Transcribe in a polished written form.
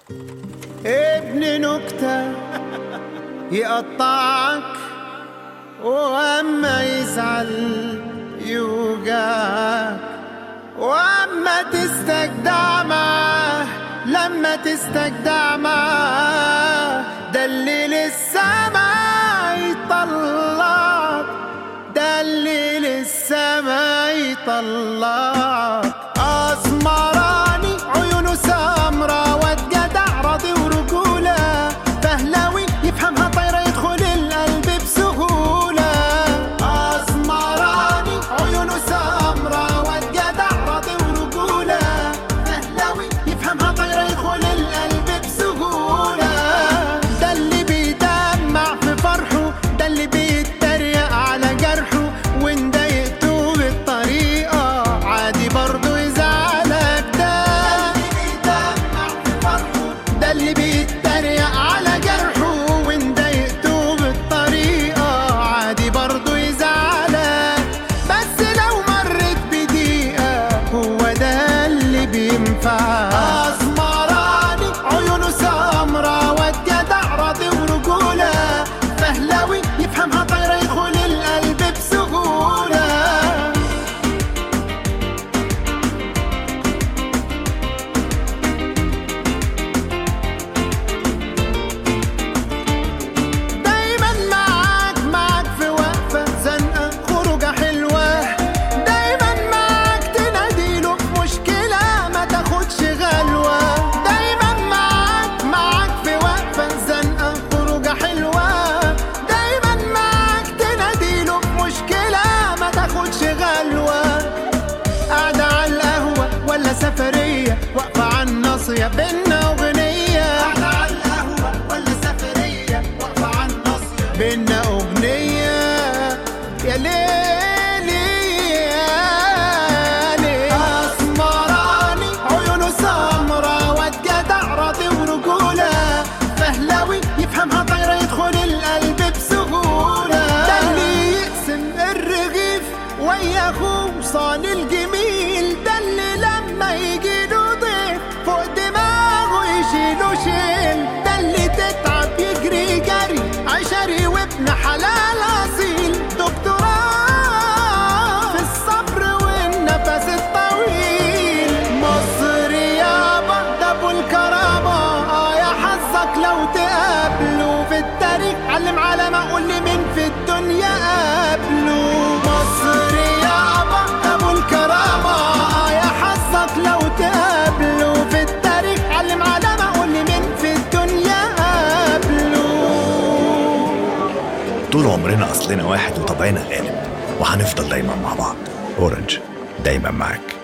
ابن نكتة يقطعك، وأما يزعل يوجعك، وأما تستجدع معاه لما تستجدع معاه ده اللي لسه ما يطلعك، ده اللي لسه ما يطلعك. أسمراني عيونه سمرة، واد جدع راضي ورجولة، فهلاوي يفهمها طايرة يدخل القلب بسهولة. أسمراني عيونه سمرة، واد جدع راضي ورجولة، فهلاوي يفهمها طايرة يدخل القلب بسهولة. ده اللي بيدمع في فرحه، ده اللي بيتريق على جرحه، وإن ضايقته بالطريقة عادي برضه يزعلك. ده اللي بيتريق على جرحه، وإن ضايقته بالطريقة عادي برضه يزعلك. بس لو مرت بدقيقة هو ده اللي بينفعك. أسمراني عيونه سمرة، واد جدع راضي ورجولة، فهلاوي يفهمها طايرة يدخل القلب بسهولة. دايما معاك في وقفة زنقة خروجة حلوة، دايما معاك تناديله في مشكلة ما تاخدش غلوة. دايما معاك في وقفة زنقة خروجة حلوة، دايما معاك تناديله في مشكلة ما تاخدش غلوة. قاعدة على القهوة ولا سفرية، واقفة على الناصية بينا أغنية. قاعدة على القهوة ولا سفرية، واقفة على الناصية بينا أغنية. يا ليلي يا ليلي. أسمراني عيونه سمرة، واد جدع راضي ورجولة، فهلاوي يفهمها طايرة يدخل القلب بسهولة. ده اللي يقسم الرغيف ويا أخوه صاني الجميل، ده اللي لما يجيله ضيف فوق دماغه يشيله شيل، ده اللي تتعب يجري جري عشري وابن حلال أصيل، دكتوراه في الصبر والنفس الطويل. مصر يابا ده أبو الكرامة، يا حظك لو تقابله في التاريخ، علم على ما قول لي مين في الدنيا قابله. مصر يابا ده أبو الكرامة، يا حظك لو تقابله في التاريخ، علم على ما قول لي مين في الدنيا قابله. طول عمرنا أصلنا واحد وطبعنا غالب، وهنفضل دايما مع بعض. أورنج دايما معاك.